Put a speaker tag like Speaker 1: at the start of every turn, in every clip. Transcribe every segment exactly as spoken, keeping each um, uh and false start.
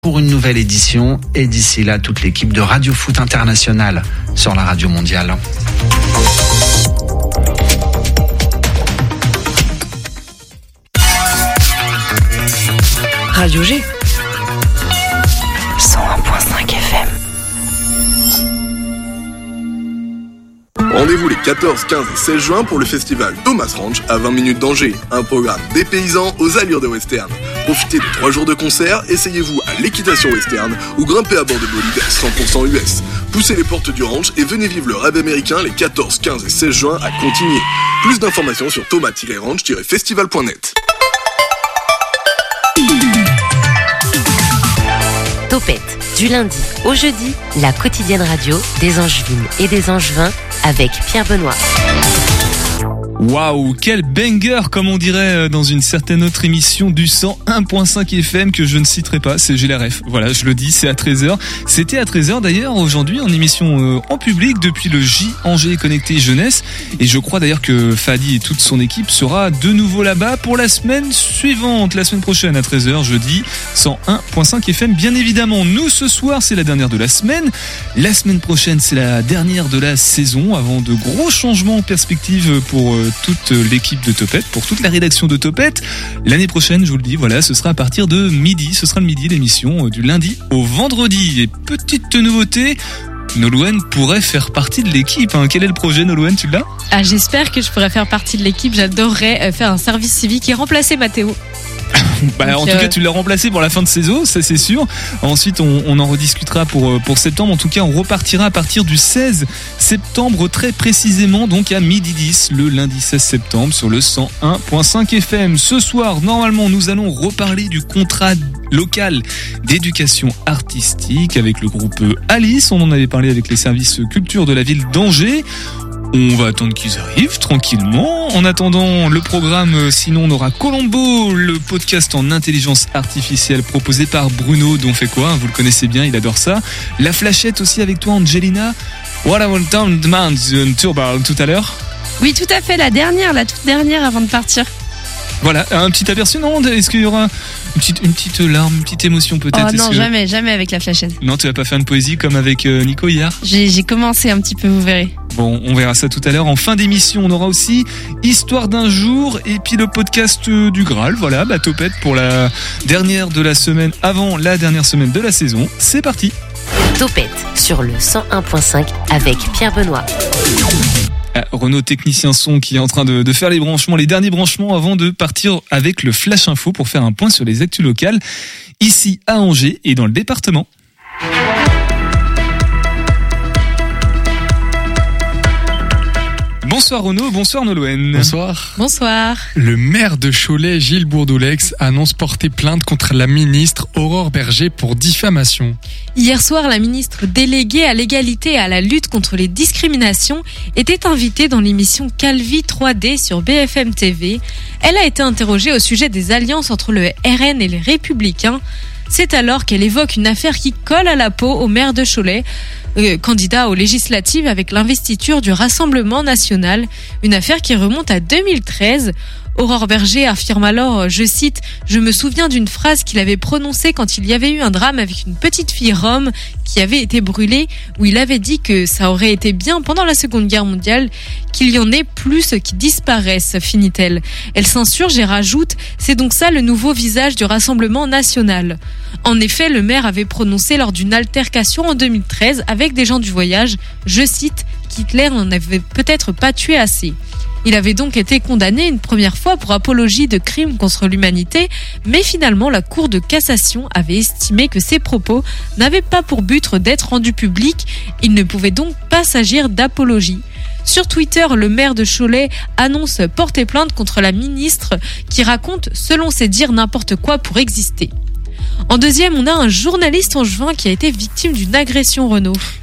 Speaker 1: Pour une nouvelle édition, et d'ici là, toute l'équipe de Radio Foot International sur la radio mondiale.
Speaker 2: Radio G cent un virgule cinq F M.
Speaker 3: Rendez-vous les quatorze, quinze et seize juin pour le festival Thomas Ranch à vingt minutes d'Angers. Un programme dépaysant aux allures de western. Profitez de trois jours de concert, essayez-vous à l'équitation western ou grimpez à bord de bolides cent pour cent U S. Poussez les portes du ranch et venez vivre le rêve américain les quatorze, quinze et seize juin à Contigny. Plus d'informations sur thomas tiret ranch tiret festival point net.
Speaker 4: Topette, du lundi au jeudi, la quotidienne radio des Angevines et des Angevins avec Pierre Benoît.
Speaker 5: Waouh, quel banger, comme on dirait dans une certaine autre émission du cent un virgule cinq F M que je ne citerai pas, c'est G L R F. Voilà, je le dis, c'est à treize heures. C'était à treize heures d'ailleurs aujourd'hui en émission euh, en public depuis le J Angers Connecté Jeunesse. Et je crois d'ailleurs que Fadi et toute son équipe sera de nouveau là-bas pour la semaine suivante, la semaine prochaine à treize heures, jeudi, cent un virgule cinq F M. Bien évidemment, nous ce soir, c'est la dernière de la semaine. La semaine prochaine, c'est la dernière de la saison avant de gros changements en perspective pour euh, toute l'équipe de Topette, pour toute la rédaction de Topette. L'année prochaine, je vous le dis, voilà, ce sera à partir de midi. Ce sera le midi, l'émission du lundi au vendredi. Et petite nouveauté, Nolwenn pourrait faire partie de l'équipe. Hein. Quel est le projet, Nolwenn, tu l'as ?
Speaker 6: Ah, j'espère que je pourrais faire partie de l'équipe. J'adorerais faire un service civique et remplacer Mathéo.
Speaker 5: Bah, en tout euh... cas, tu l'as remplacé pour la fin de saison, ça c'est sûr. Ensuite, on, on en rediscutera pour, pour septembre. En tout cas, on repartira à partir du seize septembre, très précisément, donc à midi dix, le lundi seize septembre, sur le cent un virgule cinq F M. Ce soir, normalement, nous allons reparler du contrat local d'éducation artistique avec le groupe Alice. On en avait parlé avec les services culture de la ville d'Angers. On va attendre qu'ils arrivent tranquillement. En attendant le programme, sinon on aura Colombo, le podcast en intelligence artificielle proposé par Bruno, dont fait quoi, vous le connaissez bien, il adore ça. La flashette aussi avec toi, Angelina. What I want to demand tout à l'heure.
Speaker 6: Oui, tout à fait, la dernière, la toute dernière avant de partir.
Speaker 5: Voilà, un petit aperçu, non ? Est-ce qu'il y aura une petite, une petite larme, une petite émotion peut-être ?
Speaker 6: Oh non,
Speaker 5: que...
Speaker 6: jamais, jamais avec la flashette.
Speaker 5: Non, tu vas pas faire une poésie comme avec euh, Nico hier ?
Speaker 6: J'ai, j'ai commencé un petit peu, vous verrez.
Speaker 5: Bon, on verra ça tout à l'heure. En fin d'émission, on aura aussi Histoire d'un jour et puis le podcast du Graal. Voilà, bah Topette pour la dernière de la semaine, avant la dernière semaine de la saison. C'est parti.
Speaker 4: Topette sur le cent un virgule cinq avec Pierre Benoît.
Speaker 5: Ah, Renaud, technicien son, qui est en train de, de faire les branchements, les derniers branchements avant de partir avec le Flash Info pour faire un point sur les actus locales ici à Angers et dans le département. Bonsoir Renaud, bonsoir Nolwenn.
Speaker 7: Bonsoir.
Speaker 6: Bonsoir.
Speaker 7: Le maire de Cholet, Gilles Bourdoulex, annonce porter plainte contre la ministre Aurore Berger pour diffamation.
Speaker 6: Hier soir, la ministre déléguée à l'égalité et à la lutte contre les discriminations était invitée dans l'émission Calvi trois D sur B F M T V. Elle a été interrogée au sujet des alliances entre le R N et les Républicains. C'est alors qu'elle évoque une affaire qui colle à la peau au maire de Cholet, euh, candidat aux législatives avec l'investiture du Rassemblement national. Une affaire qui remonte à deux mille treize. Aurore Berger affirme alors, je cite, « Je me souviens d'une phrase qu'il avait prononcée quand il y avait eu un drame avec une petite fille rome qui avait été brûlée, où il avait dit que ça aurait été bien pendant la Seconde Guerre mondiale qu'il y en ait plus qui disparaissent, finit-elle. Elle s'insurge et rajoute, c'est donc ça le nouveau visage du Rassemblement national. En effet, le maire avait prononcé lors d'une altercation en deux mille treize avec des gens du voyage, je cite, qu'Hitler n'en avait peut-être pas tué assez. Il avait donc été condamné une première fois pour apologie de crimes contre l'humanité, mais finalement la Cour de cassation avait estimé que ses propos n'avaient pas pour but d'être rendus publics, il ne pouvait donc pas s'agir d'apologie. Sur Twitter, le maire de Cholet annonce porter plainte contre la ministre qui raconte, selon ses dires, n'importe quoi pour exister. En deuxième, on a un journaliste angevin qui a été victime d'une agression, Renaud.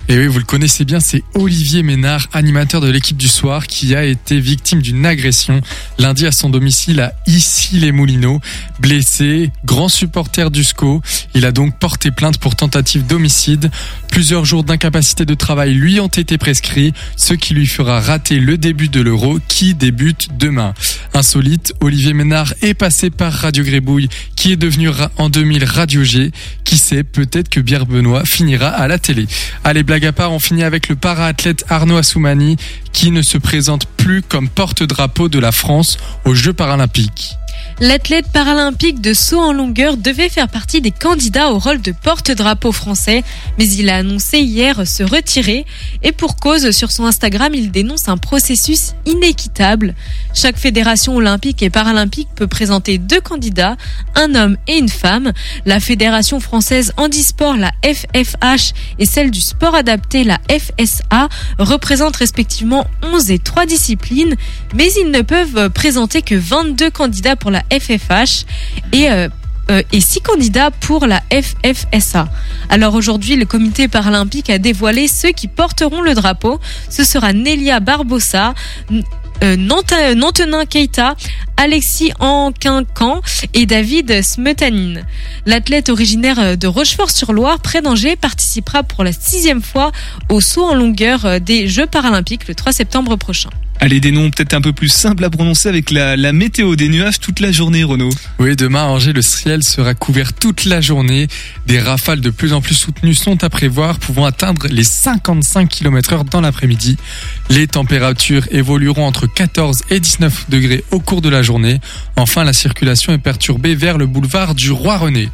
Speaker 7: Et oui, vous le connaissez bien, c'est Olivier Ménard, animateur de l'équipe du soir, qui a été victime d'une agression lundi à son domicile à Issy-les-Moulineaux. Blessé, grand supporter du S C O, il a donc porté plainte pour tentative d'homicide. Plusieurs jours d'incapacité de travail lui ont été prescrits, ce qui lui fera rater le début de l'Euro qui débute demain. Insolite, Olivier Ménard est passé par Radio Grébouille, qui est devenu en deux mille Radio G. Qui sait, peut-être que Pierre Benoît finira à la télé. Allez, blague à part, on finit avec le para-athlète Arnaud Assoumani, qui ne se présente plus comme porte-drapeau de la France aux Jeux paralympiques.
Speaker 6: L'athlète paralympique de saut en longueur devait faire partie des candidats au rôle de porte-drapeau français, mais il a annoncé hier se retirer. Et pour cause, sur son Instagram, il dénonce un processus inéquitable. Chaque fédération olympique et paralympique peut présenter deux candidats, un homme et une femme. La fédération française handisport, la F F H, et celle du sport adapté, la F S A, représentent respectivement onze et trois disciplines, mais ils ne peuvent présenter que vingt-deux candidats pour la F F H et euh, euh, et six candidats pour la F F S A. Alors aujourd'hui, le comité paralympique a dévoilé ceux qui porteront le drapeau. Ce sera Nélia Barbosa, euh, Nanta, Nantenin Keita, Alexis Anquincan et David Smetanine. L'athlète originaire de Rochefort-sur-Loire, près d'Angers, participera pour la sixième fois au saut en longueur des Jeux paralympiques le trois septembre prochain.
Speaker 5: Allez, des noms peut-être un peu plus simples à prononcer avec la, la météo, des nuages toute la journée, Renaud.
Speaker 7: Oui, demain à Angers, le ciel sera couvert toute la journée. Des rafales de plus en plus soutenues sont à prévoir, pouvant atteindre les cinquante-cinq kilomètres heure dans l'après-midi. Les températures évolueront entre quatorze et dix-neuf degrés au cours de la journée. Enfin, la circulation est perturbée vers le boulevard du Roi-René.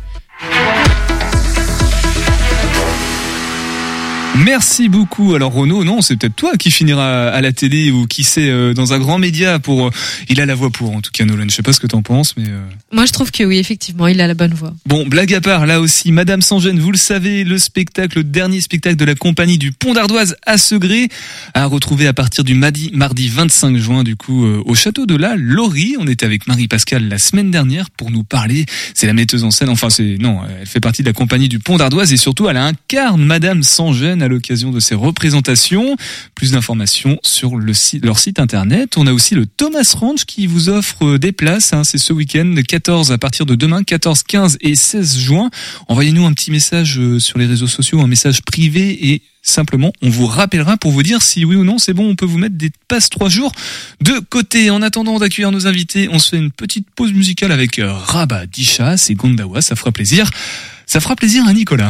Speaker 5: Merci beaucoup. Alors Renaud, non, c'est peut-être toi qui finira à la télé ou qui sait euh, dans un grand média pour. Euh, il a la voix pour, en tout cas, Nolan. Je sais pas ce que t'en penses, mais. Euh...
Speaker 6: Moi, je trouve que oui, effectivement, il a la bonne voix.
Speaker 5: Bon, blague à part, là aussi, Madame Sans Gêne, vous le savez, le spectacle, le dernier spectacle de la compagnie du Pont d'Ardoise à Segré, à retrouver à partir du mardi, mardi vingt-cinq juin, du coup, euh, au château de la Laurie. On était avec Marie-Pascale la semaine dernière pour nous parler. C'est la metteuse en scène. Enfin, c'est non, elle fait partie de la compagnie du Pont d'Ardoise et surtout, elle incarne Madame Sans Gêne à l'occasion de ces représentations. Plus d'informations sur le site, leur site internet. On a aussi le Thomas Ranch qui vous offre des places. Hein, c'est ce week-end, quatorze à partir de demain, quatorze, quinze et seize juin. Envoyez-nous un petit message sur les réseaux sociaux, un message privé et simplement, on vous rappellera pour vous dire si oui ou non c'est bon, on peut vous mettre des passes trois jours de côté. En attendant d'accueillir nos invités, on se fait une petite pause musicale avec Rabat Disha, c'est Gondawa, ça fera plaisir. Ça fera plaisir à Nicolas.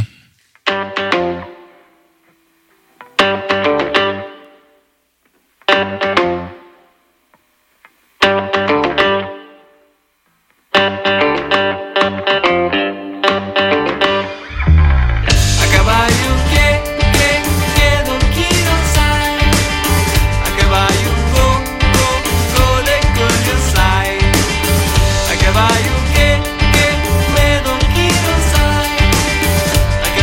Speaker 2: Che, che, me non chi non sai,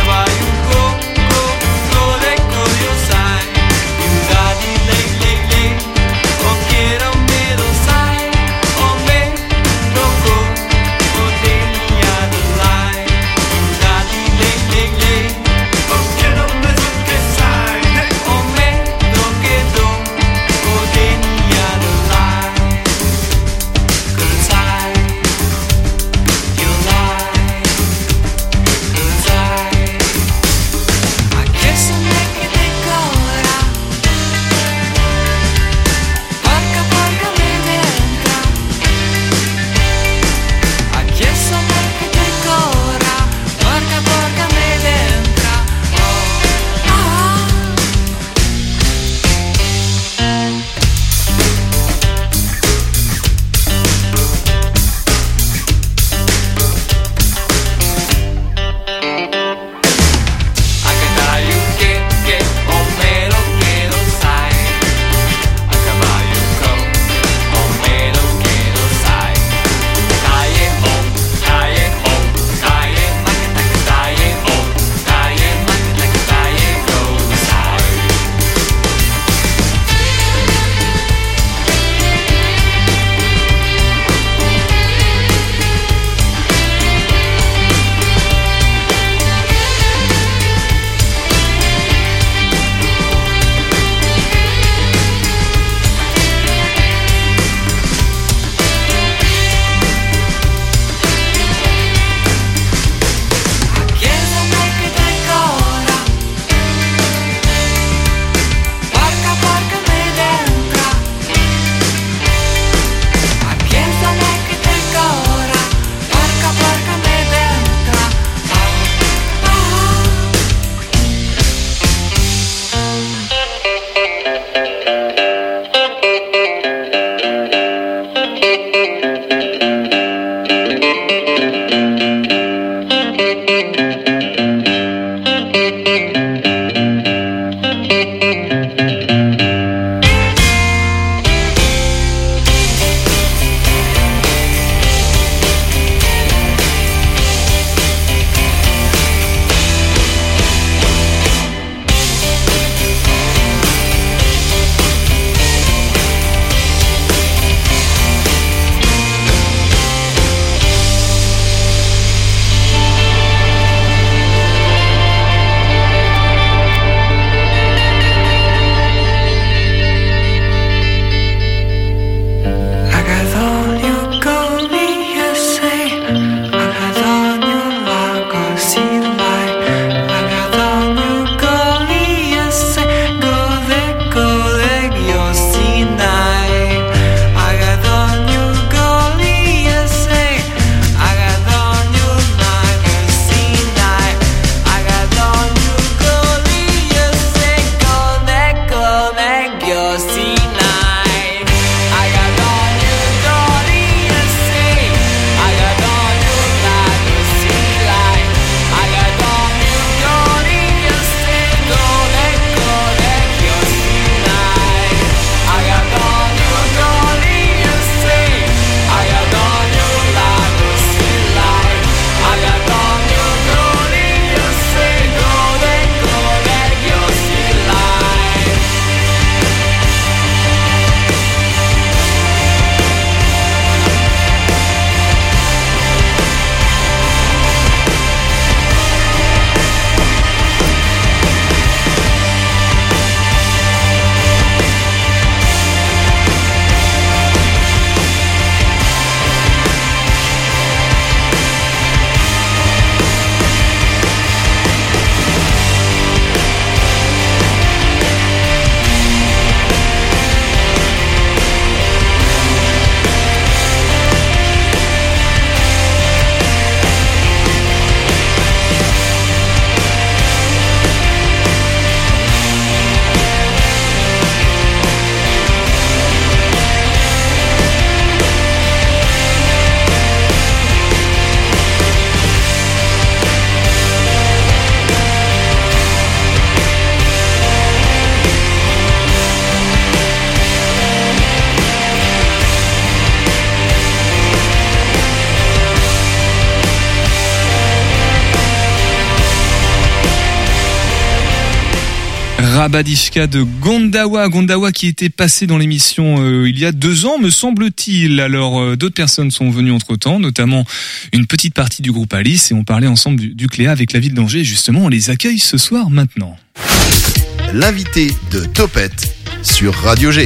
Speaker 5: Rabadishka de Gondawa, Gondawa qui était passé dans l'émission euh, il y a deux ans, me semble-t-il. Alors euh, d'autres personnes sont venues entre-temps, notamment une petite partie du groupe Alice, et on parlait ensemble du, du Cléa avec la ville d'Angers. Et justement, on les accueille ce soir maintenant.
Speaker 2: L'invité de Topette sur Radio G.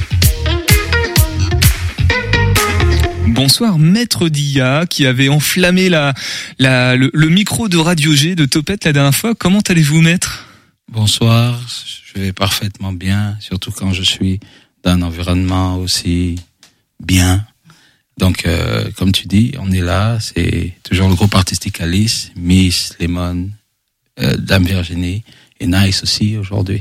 Speaker 5: Bonsoir Maître Dia qui avait enflammé la, la, le, le micro de Radio G de Topette la dernière fois. Comment allez-vous, Maître ?
Speaker 8: Bonsoir, je vais parfaitement bien, surtout quand je suis dans un environnement aussi bien. Donc, euh, comme tu dis, on est là, c'est toujours le groupe artistique Alice, Miss, Lemon, euh, Dame Virginie et Nice aussi aujourd'hui.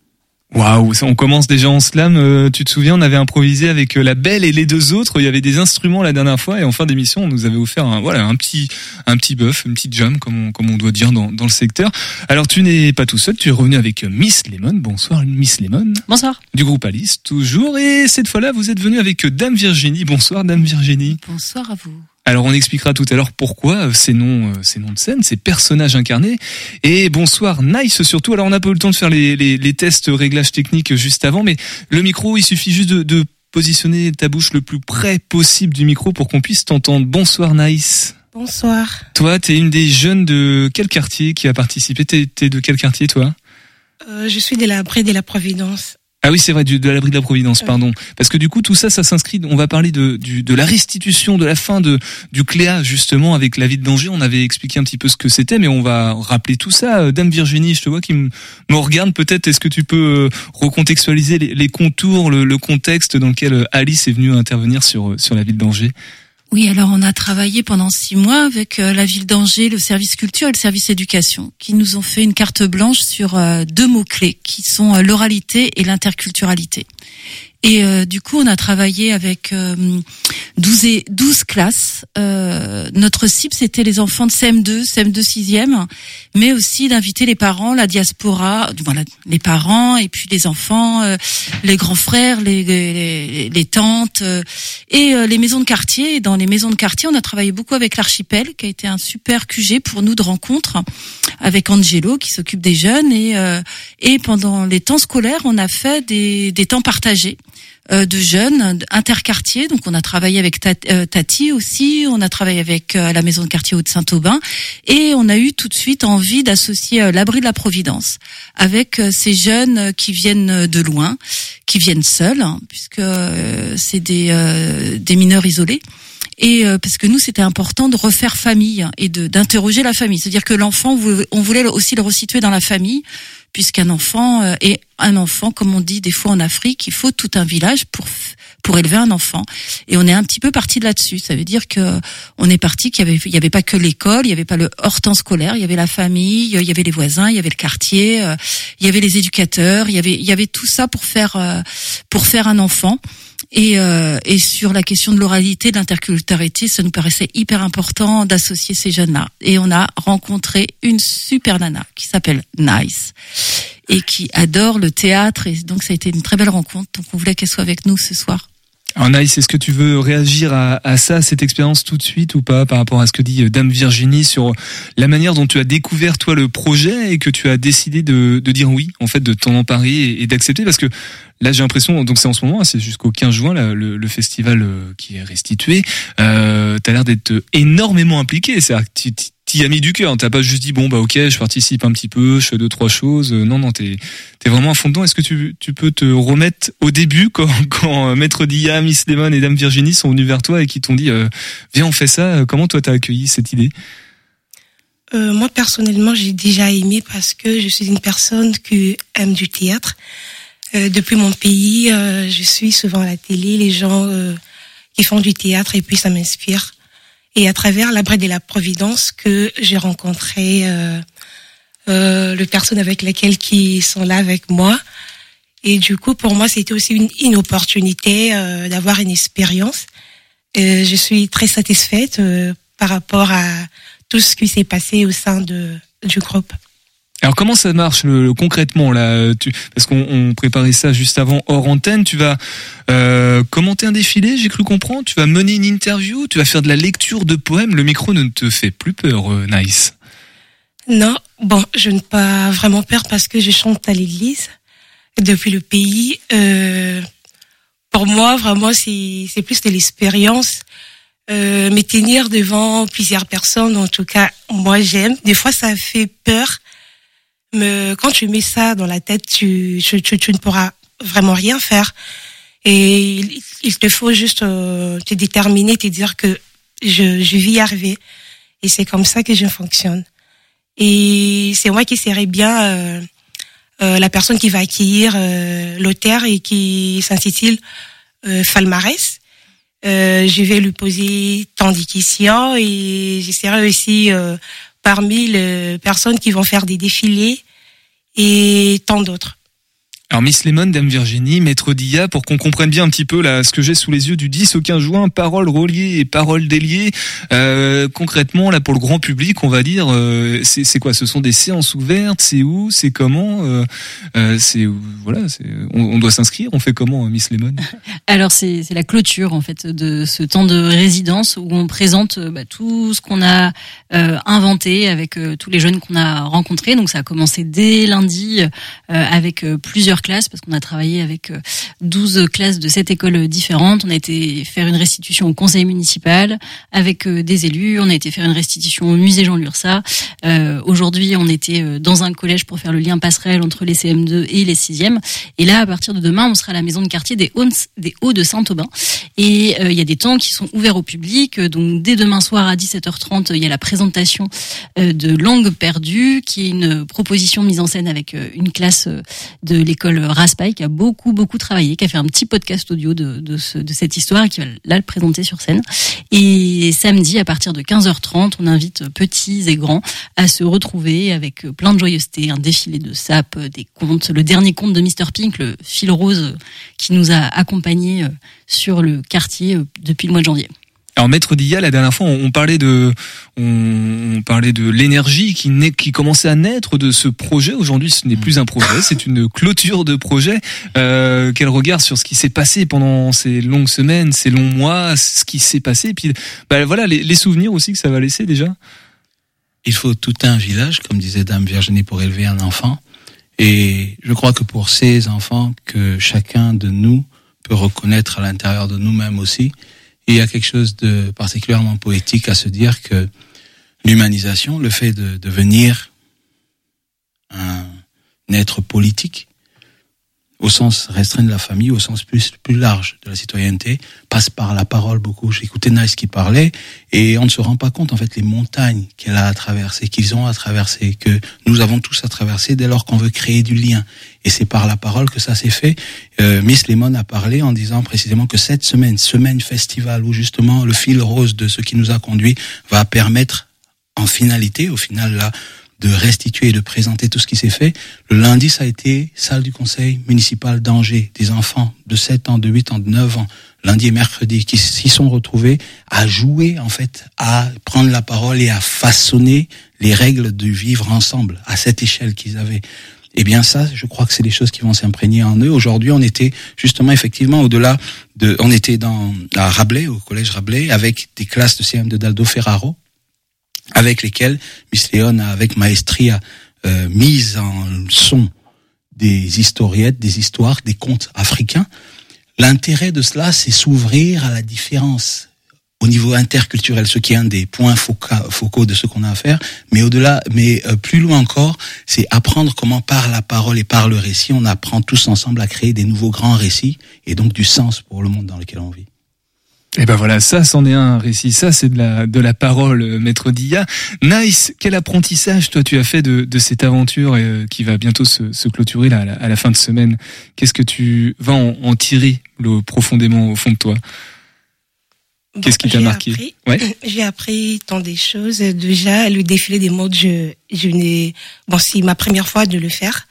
Speaker 5: Waouh, on commence déjà en slam. Euh, tu te souviens, on avait improvisé avec euh, la Belle et les deux autres. Il y avait des instruments la dernière fois et en fin d'émission, on nous avait offert un, voilà, un petit, un petit bœuf, une petite jam, comme on, comme on doit dire dans, dans le secteur. Alors, tu n'es pas tout seul. Tu es revenu avec Miss Lemon. Bonsoir, Miss Lemon.
Speaker 9: Bonsoir. Du
Speaker 5: groupe Alice, toujours. Et cette fois-là, vous êtes venu avec Dame Virginie. Bonsoir, Dame Virginie.
Speaker 9: Bonsoir à vous.
Speaker 5: Alors on expliquera tout à l'heure pourquoi ces noms, ces noms de scène, ces personnages incarnés. Et bonsoir Nice surtout. Alors on n'a pas eu le temps de faire les, les, les tests réglages techniques juste avant, mais le micro, il suffit juste de, de positionner ta bouche le plus près possible du micro pour qu'on puisse t'entendre. Bonsoir Nice.
Speaker 10: Bonsoir.
Speaker 5: Toi, t'es une des jeunes de quel quartier qui a participé ? T'es, t'es de quel quartier toi ?
Speaker 10: euh, Je suis de la Bré de la Providence.
Speaker 5: Ah oui, c'est vrai, du, de l'abri de la Providence, pardon. Parce que du coup, tout ça, ça s'inscrit, on va parler de, du, de la restitution, de la fin de, du Cléa, justement, avec la ville d'Angers. On avait expliqué un petit peu ce que c'était, mais on va rappeler tout ça. Dame Virginie, je te vois qui me, me regarde peut-être. Est-ce que tu peux recontextualiser les, les contours, le, le contexte dans lequel Alice est venue intervenir sur, sur la ville d'Angers ?
Speaker 9: Oui, alors on a travaillé pendant six mois avec euh, la ville d'Angers, le service culture et le service éducation, qui nous ont fait une carte blanche sur euh, deux mots-clés, qui sont euh, l'oralité et l'interculturalité. Et euh, du coup, on a travaillé avec euh, douze, et, douze classes. Euh, notre cible, c'était les enfants de C M deux, C M deux sixième, mais aussi d'inviter les parents, la diaspora, voilà, les parents et puis les enfants, euh, les grands frères, les, les, les tantes euh, et euh, les maisons de quartier. Et dans les maisons de quartier, on a travaillé beaucoup avec l'Archipel, qui a été un super Q G pour nous de rencontres, avec Angelo qui s'occupe des jeunes. Et, euh, et pendant les temps scolaires, on a fait des, des temps partagés. Euh, de jeunes interquartiers, donc on a travaillé avec Tati aussi, on a travaillé avec euh, la maison de quartier Haute-Saint-Aubin, et on a eu tout de suite envie d'associer euh, l'abri de la Providence avec euh, ces jeunes qui viennent de loin, qui viennent seuls, hein, puisque euh, c'est des, euh, des mineurs isolés. Et euh, parce que nous, c'était important de refaire famille et de d'interroger la famille, c'est-à-dire que l'enfant, on voulait aussi le resituer dans la famille, puisqu'un enfant euh, est un enfant, comme on dit des fois en Afrique, il faut tout un village pour pour élever un enfant. Et on est un petit peu parti de là-dessus. Ça veut dire que on est parti qu'il y avait il y avait pas que l'école, il y avait pas le hors temps scolaire, il y avait la famille, il y avait les voisins, il y avait le quartier, euh, il y avait les éducateurs, il y avait il y avait tout ça pour faire euh, pour faire un enfant. Et, euh, et sur la question de l'oralité, de l'interculturalité, ça nous paraissait hyper important d'associer ces jeunes-là. Et on a rencontré une super nana qui s'appelle Nice et qui adore le théâtre. Et donc ça a été une très belle rencontre. Donc on voulait qu'elle soit avec nous ce soir.
Speaker 5: Alors Nice, est-ce que tu veux réagir à, à ça, à cette expérience tout de suite ou pas, par rapport à ce que dit Dame Virginie sur la manière dont tu as découvert toi le projet et que tu as décidé de, de dire oui, en fait, de t'en emparer et, et d'accepter, parce que là j'ai l'impression, donc c'est en ce moment, c'est jusqu'au quinze juin là, le, le festival qui est restitué. Euh, t'as l'air d'être énormément impliqué, c'est-à-dire que tu t'y as mis du cœur. T'as pas juste dit bon bah ok, je participe un petit peu, je fais deux trois choses. Non non, t'es t'es vraiment à fond dedans. Est-ce que tu tu peux te remettre au début quand quand Maître Dia, Miss Lemon et Dame Virginie sont venus vers toi et qui t'ont dit euh, viens on fait ça. Comment toi t'as accueilli cette idée?
Speaker 10: Euh, moi personnellement j'ai déjà aimé parce que je suis une personne qui aime du théâtre. Euh, depuis mon pays, euh, je suis souvent à la télé les gens euh, qui font du théâtre et puis ça m'inspire. Et à travers l'abri de la Providence que j'ai rencontré euh, euh, les personnes avec lesquelles qui sont là avec moi. Et du coup, pour moi, c'était aussi une, une opportunité euh, d'avoir une expérience. Et je suis très satisfaite euh, par rapport à tout ce qui s'est passé au sein de, du groupe.
Speaker 5: Alors comment ça marche le, le, concrètement là tu, parce qu'on on préparait ça juste avant hors antenne. Tu vas euh, commenter un défilé, j'ai cru comprendre. Tu vas mener une interview, tu vas faire de la lecture de poèmes. Le micro ne te fait plus peur, euh, Nice?
Speaker 10: Non, bon, je n'ai pas vraiment peur parce que je chante à l'église depuis le pays. Euh, pour moi, vraiment, c'est, c'est plus de l'expérience. Euh, me tenir devant plusieurs personnes, en tout cas, moi, j'aime. Des fois, ça fait peur. Mais quand tu mets ça dans la tête, tu, tu, tu, tu ne pourras vraiment rien faire. Et il, il te faut juste euh, te déterminer, te dire que je, je vais y arriver. Et c'est comme ça que je fonctionne. Et c'est moi qui serais bien euh, euh, la personne qui va accueillir euh, l'auteur et qui s'intitule euh, Falmarès. Euh, je vais lui poser tant de questions et je serai aussi euh, parmi les personnes qui vont faire des défilés et tant d'autres.
Speaker 5: Alors Miss Lemon, Dame Virginie, Maître Dia, pour qu'on comprenne bien un petit peu là ce que j'ai sous les yeux du dix au quinze juin, paroles reliées et paroles déliées. Euh, concrètement, là pour le grand public, on va dire, euh, c'est, c'est quoi ? Ce sont des séances ouvertes ? C'est où ? C'est comment ? euh, euh, C'est voilà, c'est, on, on doit s'inscrire. On fait comment, Miss Lemon ?
Speaker 11: Alors c'est, c'est la clôture en fait de ce temps de résidence où on présente bah, tout ce qu'on a euh, inventé avec euh, tous les jeunes qu'on a rencontrés. Donc ça a commencé dès lundi euh, avec euh, plusieurs classes parce qu'on a travaillé avec douze classes de sept écoles différentes. On a été faire une restitution au conseil municipal avec des élus. On a été faire une restitution au musée Jean Lursa. Euh, aujourd'hui, on était dans un collège pour faire le lien passerelle entre les C M deux et les sixièmes. Et là, à partir de demain, on sera à la maison de quartier des Hauts, des Hauts de Saint-Aubin. Et euh, il y a des temps qui sont ouverts au public. Donc, dès demain soir à dix-sept heures trente, il y a la présentation euh, de Langue perdue, qui est une proposition mise en scène avec euh, une classe de l'école Raspail qui a beaucoup beaucoup travaillé, qui a fait un petit podcast audio de de, ce, de cette histoire et qui va là le présenter sur scène. Et samedi à partir de quinze heures trente, on invite petits et grands à se retrouver avec plein de joyeuseté, un défilé de sapes, des contes, le dernier conte de mister Pink, le fil rose qui nous a accompagnés sur le quartier depuis le mois de janvier.
Speaker 5: Alors Maître Dia, la dernière fois, on parlait de, on, on parlait de l'énergie qui naît, qui commençait à naître de ce projet. Aujourd'hui, ce n'est plus un projet, c'est une clôture de projet. Euh, quel regard sur ce qui s'est passé pendant ces longues semaines, ces longs mois, ce qui s'est passé, et puis, bah voilà, les, les souvenirs aussi que ça va laisser déjà.
Speaker 8: Il faut tout un village, comme disait Dame Virginie, pour élever un enfant. Et je crois que pour ces enfants que chacun de nous peut reconnaître à l'intérieur de nous-mêmes aussi, il y a quelque chose de particulièrement poétique à se dire que l'humanisation, le fait de devenir un être politique, au sens restreint de la famille, au sens plus plus large de la citoyenneté, passe par la parole beaucoup. J'ai écouté Nice qui parlait et on ne se rend pas compte en fait les montagnes qu'elle a à traverser, qu'ils ont à traverser, que nous avons tous à traverser dès lors qu'on veut créer du lien. Et c'est par la parole que ça s'est fait. Euh, Miss Lemon a parlé en disant précisément que cette semaine, semaine festival, où justement le fil rose de ce qui nous a conduit va permettre en finalité, au final là, de restituer et de présenter tout ce qui s'est fait. Le lundi, ça a été salle du conseil municipal d'Angers, des enfants de sept ans, de huit ans, de neuf ans, lundi et mercredi, qui s'y sont retrouvés à jouer, en fait, à prendre la parole et à façonner les règles du vivre ensemble à cette échelle qu'ils avaient. Eh bien ça, je crois que c'est des choses qui vont s'imprégner en eux. Aujourd'hui, on était justement effectivement au-delà de, on était dans à Rabelais, au collège Rabelais, avec des classes de C M de d'Aldo Ferraro, avec lesquels Miss Léon a avec maestria euh, mise en son des historiettes, des histoires, des contes africains. L'intérêt de cela, c'est s'ouvrir à la différence au niveau interculturel, ce qui est un des points focaux, focaux de ce qu'on a à faire. Mais au-delà, mais euh, plus loin encore, c'est apprendre comment par la parole et par le récit, on apprend tous ensemble à créer des nouveaux grands récits et donc du sens pour le monde dans lequel on vit.
Speaker 5: Et ben voilà, ça c'en est un récit, ça c'est de la de la parole, Maître Dia. Nice, quel apprentissage toi tu as fait de de cette aventure euh, qui va bientôt se, se clôturer là à la, à la fin de semaine. Qu'est-ce que tu vas en, en tirer le, profondément au fond de toi? Qu'est-ce qui t'a marqué?
Speaker 10: Appris, ouais. J'ai appris tant des choses. Déjà, le défilé des modes, je je n'ai bon c'est ma première fois de le faire.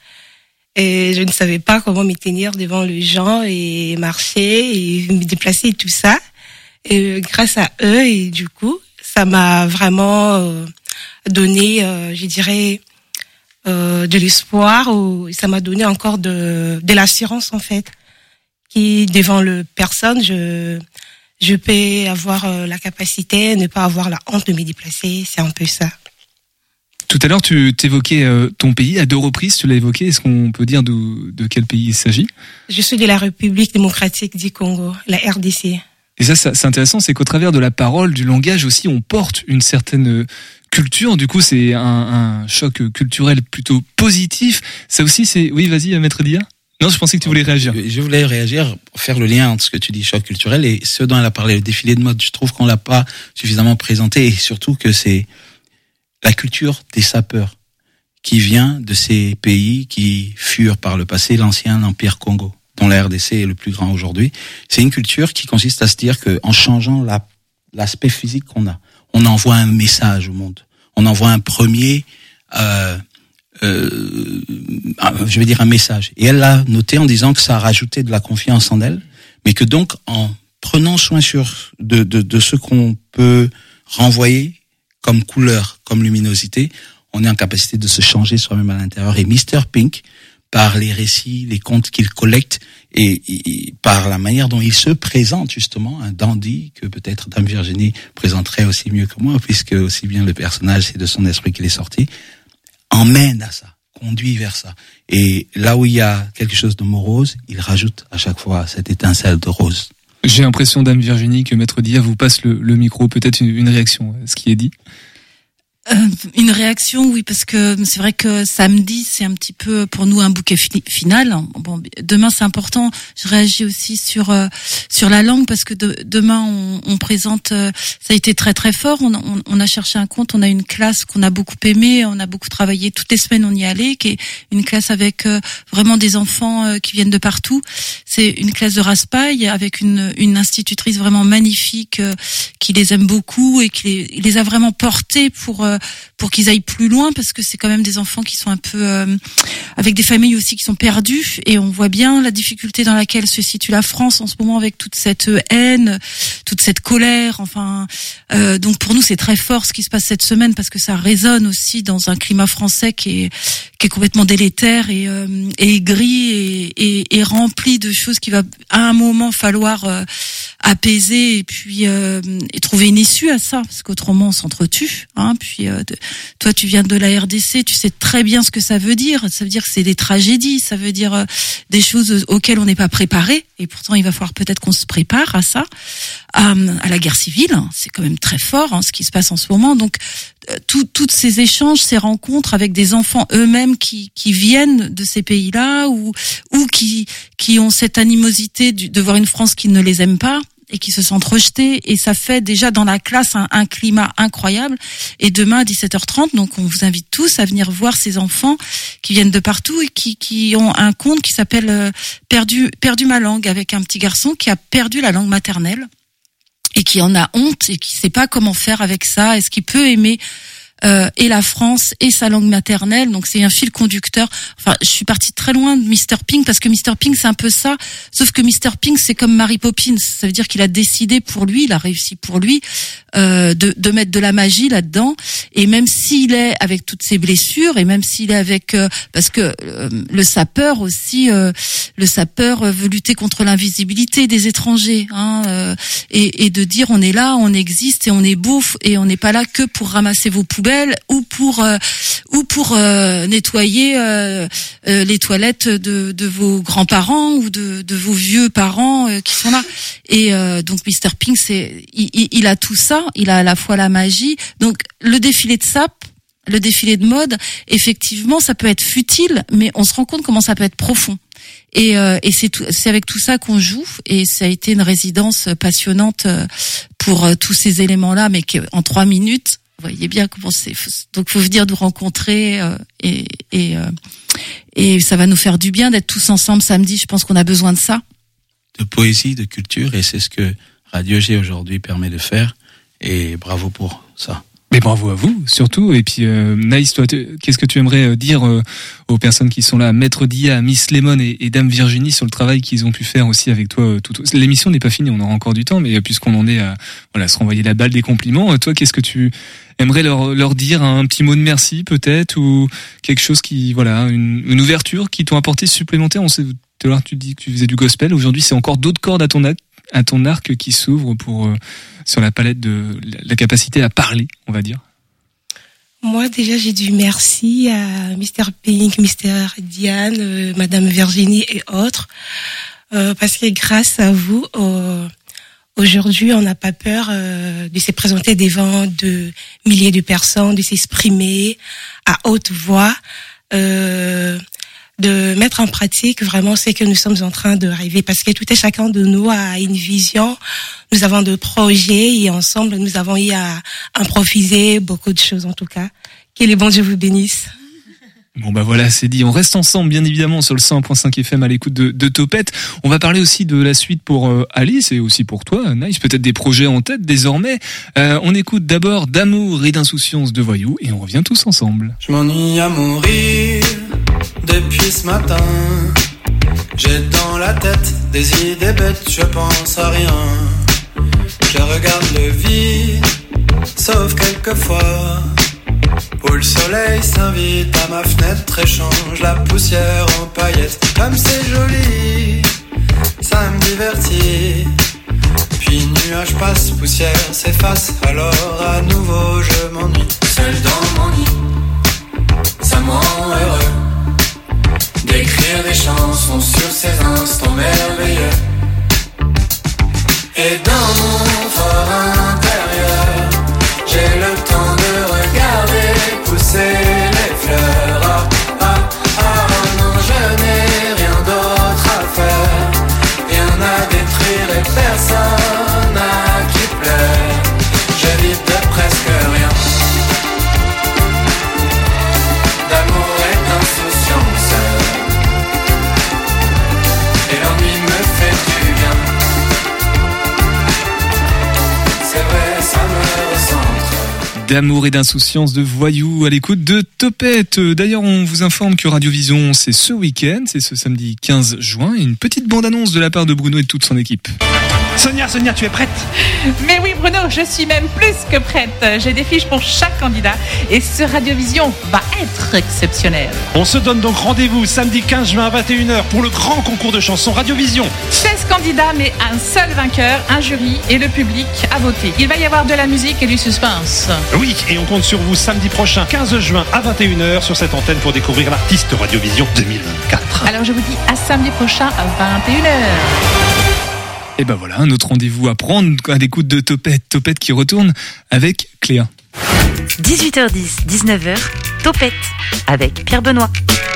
Speaker 10: Et je ne savais pas comment me tenir devant les gens et marcher et me déplacer et tout ça. Et grâce à eux, et du coup, ça m'a vraiment euh, donné, euh, je dirais, euh, de l'espoir. Ou ça m'a donné encore de, de l'assurance en fait, qui devant le personne, je je peux avoir euh, la capacité, ne pas avoir la honte de me déplacer. C'est un peu ça.
Speaker 5: Tout à l'heure, tu t'évoquais euh, ton pays à deux reprises. Tu l'as évoqué. Est-ce qu'on peut dire de, de quel pays il s'agit?
Speaker 10: Je suis de la République démocratique du Congo, la R D C.
Speaker 5: Et ça, ça c'est intéressant, c'est qu'au travers de la parole, du langage aussi, on porte une certaine culture. Du coup, c'est un, un choc culturel plutôt positif. Ça aussi, c'est... Oui, vas-y, Maître Dia. Non, je pensais que tu voulais réagir.
Speaker 8: Je voulais réagir, faire le lien entre ce que tu dis, choc culturel, et ce dont elle a parlé, le défilé de mode. Je trouve qu'on l'a pas suffisamment présenté, et surtout que c'est la culture des sapeurs qui vient de ces pays qui furent par le passé l'ancien empire Congo, dont la R D C est le plus grand aujourd'hui. C'est une culture qui consiste à se dire que, en changeant la, l'aspect physique qu'on a, on envoie un message au monde. On envoie un premier, euh, euh, je vais dire un message. Et elle l'a noté en disant que ça a rajouté de la confiance en elle, mais que donc, en prenant soin sur de, de, de ce qu'on peut renvoyer comme couleur, comme luminosité, on est en capacité de se changer soi-même à l'intérieur. Et mister Pink, par les récits, les contes qu'il collecte, et, et par la manière dont il se présente, justement, un dandy que peut-être Dame Virginie présenterait aussi mieux que moi, puisque aussi bien le personnage, c'est de son esprit qu'il est sorti, emmène à ça, conduit vers ça. Et là où il y a quelque chose de morose, il rajoute à chaque fois cette étincelle de rose.
Speaker 5: J'ai l'impression, Dame Virginie, que Maître Dia vous passe le, le micro. Peut-être une, une réaction à ce qui est dit.
Speaker 9: Euh, une réaction, oui, parce que c'est vrai que samedi, c'est un petit peu pour nous un bouquet fi- final. Bon, demain, c'est important. Je réagis aussi sur euh, sur la langue parce que de, demain, on, on présente. Euh, ça a été très très fort. On, on, on a cherché un compte. On a une classe qu'on a beaucoup aimée. On a beaucoup travaillé. Toutes les semaines, on y allait. Qui est une classe avec euh, vraiment des enfants euh, qui viennent de partout. C'est une classe de Raspail avec une une institutrice vraiment magnifique euh, qui les aime beaucoup et qui les, les a vraiment portés pour euh, pour qu'ils aillent plus loin, parce que c'est quand même des enfants qui sont un peu euh, avec des familles aussi qui sont perdues, et on voit bien la difficulté dans laquelle se situe la France en ce moment avec toute cette haine, toute cette colère. Enfin, euh, donc pour nous c'est très fort ce qui se passe cette semaine, parce que ça résonne aussi dans un climat français qui est qui est complètement délétère et, euh, et aigri et, et, et rempli de choses qui va à un moment falloir euh, apaiser et puis euh, et trouver une issue à ça, parce qu'autrement on s'entretue. Hein, puis euh, de, toi tu viens de la R D C, tu sais très bien ce que ça veut dire. Ça veut dire que c'est des tragédies, ça veut dire euh, des choses auxquelles on n'est pas préparé, et pourtant il va falloir peut-être qu'on se prépare à ça, à, à la guerre civile. C'est quand même très fort hein, ce qui se passe en ce moment. Donc euh, tout, toutes ces échanges, ces rencontres avec des enfants eux-mêmes qui, qui viennent de ces pays-là ou, ou qui, qui ont cette animosité du, de voir une France qui ne les aime pas et qui se sentent rejetés, et ça fait déjà dans la classe un, un climat incroyable. Et demain à dix-sept heures trente, donc on vous invite tous à venir voir ces enfants qui viennent de partout et qui, qui ont un conte qui s'appelle euh, Perdu, Perdu ma langue, avec un petit garçon qui a perdu la langue maternelle et qui en a honte et qui sait pas comment faire avec ça. Est-ce qu'il peut aimer Euh, et la France et sa langue maternelle? Donc c'est un fil conducteur. Enfin, je suis partie très loin de mister Pink, parce que mister Pink c'est un peu ça, sauf que mister Pink c'est comme Mary Poppins. Ça veut dire qu'il a décidé pour lui, il a réussi pour lui euh, de, de mettre de la magie là-dedans. Et même s'il est avec toutes ses blessures, et même s'il est avec euh, parce que euh, le sapeur aussi, euh, le sapeur veut lutter contre l'invisibilité des étrangers, hein, euh, et, et de dire on est là, on existe et on est beau, et on n'est pas là que pour ramasser vos poubelles ou pour euh, ou pour euh, nettoyer euh, euh, les toilettes de, de vos grands-parents ou de, de vos vieux parents euh, qui sont là. Et euh, donc mister Pink, c'est il, il, il a tout ça, il a à la fois la magie. Donc le défilé de sap, le défilé de mode, effectivement, ça peut être futile, mais on se rend compte comment ça peut être profond. Et, euh, et c'est, tout, c'est avec tout ça qu'on joue, et ça a été une résidence passionnante pour euh, tous ces éléments-là, mais en trois minutes. Vous voyez bien comment c'est. Donc, faut venir nous rencontrer euh, et et euh, et ça va nous faire du bien d'être tous ensemble samedi. Je pense qu'on a besoin de ça.
Speaker 8: De poésie, de culture, et c'est ce que Radio G aujourd'hui permet de faire. Et bravo pour ça.
Speaker 5: Mais bravo à vous, surtout. Et puis, euh, Naïs, toi, qu'est-ce que tu aimerais dire euh, aux personnes qui sont là, Maître Dia, Miss Lemon et, et Dame Virginie, sur le travail qu'ils ont pu faire aussi avec toi euh, tout, l'émission n'est pas finie, on aura encore du temps, mais puisqu'on en est à voilà, se renvoyer la balle des compliments, euh, toi, qu'est-ce que tu aimerais leur, leur dire? Un petit mot de merci, peut-être, ou quelque chose qui, voilà, une, une ouverture qui t'ont apporté supplémentaire? On sait, tout à l'heure, tu dis que tu faisais du gospel. Aujourd'hui, c'est encore d'autres cordes à ton arc, à ton arc qui s'ouvrent pour... Euh, sur la palette de la capacité à parler, on va dire.
Speaker 10: Moi, déjà, j'ai dit merci à mister Pink, mister Diane, euh, Madame Virginie et autres, euh, parce que grâce à vous, euh, aujourd'hui, on n'a pas peur euh, de se présenter devant de milliers de personnes, de s'exprimer à haute voix, euh, de mettre en pratique vraiment ce que nous sommes en train de rêver, parce que tout et chacun de nous a une vision, nous avons des projets et ensemble, nous avons eu à improviser beaucoup de choses en tout cas. Que les bons Dieu vous bénissent.
Speaker 5: Bon bah voilà, c'est dit. On reste ensemble bien évidemment sur le cent un point cinq F M à l'écoute de, de Topette. On va parler aussi de la suite pour euh, Alice et aussi pour toi, Nice. Peut-être des projets en tête désormais. Euh, on écoute d'abord D'amour et d'insouciance de Voyou et on revient tous ensemble.
Speaker 12: Je m'ennuie à mourir depuis ce matin. J'ai dans la tête des idées bêtes, je pense à rien. Je regarde le vide, sauf quelquefois où le soleil s'invite à ma fenêtre et change la poussière en paillettes. Comme c'est joli, ça me divertit. Puis nuage passe, poussière s'efface, alors à nouveau je m'ennuie. Seul dans mon nid, ça me rend heureux d'écrire des chansons sur ces instants merveilleux. Et dans mon fort intérieur, j'ai le temps de regarder pousser les fleurs. Ah, ah, ah, non, je n'ai rien d'autre à faire, rien à détruire et personne à qui plaire. J'évite de presque rien, d'amour et d'insouciance, et l'ennui me fait du bien. C'est vrai, ça me recentre.
Speaker 5: D'amour et d'insouciance de Voyou à l'écoute de Topette. D'ailleurs, on vous informe que Radiovision, c'est ce week-end, c'est ce samedi quinze juin, et une petite bande-annonce de la part de Bruno et de toute son équipe.
Speaker 13: Sonia, Sonia, tu es prête ?
Speaker 14: Mais oui Bruno, je suis même plus que prête. J'ai des fiches pour chaque candidat et ce Radiovision va être exceptionnel.
Speaker 13: On se donne donc rendez-vous samedi quinze juin à vingt et une heures pour le grand concours de chansons Radiovision.
Speaker 14: seize candidats mais un seul vainqueur, un jury et le public à voter. Il va y avoir de la musique et du suspense.
Speaker 13: Oui, et on compte sur vous samedi prochain quinze juin à vingt et une heures sur cette antenne pour découvrir l'artiste Radiovision deux mille vingt-quatre.
Speaker 14: Alors je vous dis à samedi prochain à vingt et une heures.
Speaker 5: Et ben voilà, un autre rendez-vous à prendre à l'écoute de Topette. Topette qui retourne avec Cléa.
Speaker 4: dix-huit heures dix, dix-neuf heures, Topette avec Pierre Benoît.